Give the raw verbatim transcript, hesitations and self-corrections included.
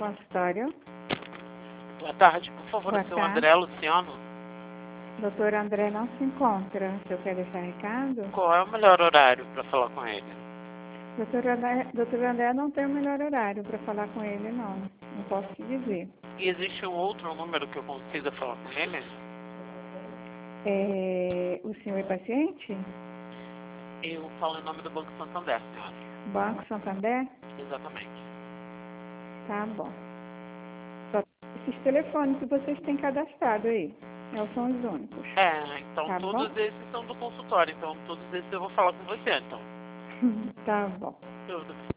consultório. Boa tarde, por favor, Boa o seu tarde. André Luciano. Doutor André não se encontra. O senhor quer deixar recado? Qual é o melhor horário para falar com ele? Doutor André, doutor André não tem o melhor horário para falar com ele, não. Não posso te dizer. E existe um outro número que eu consiga falar com ele? É, o senhor é paciente? Eu falo em nome do Banco Santander, senhora. Banco Santander? Exatamente. Tá bom. Só esses telefones que vocês têm cadastrado aí. Eles são os únicos. É, então Tá todos bom? esses são do consultório, então todos esses eu vou falar com você, então. Tá bom. Tudo.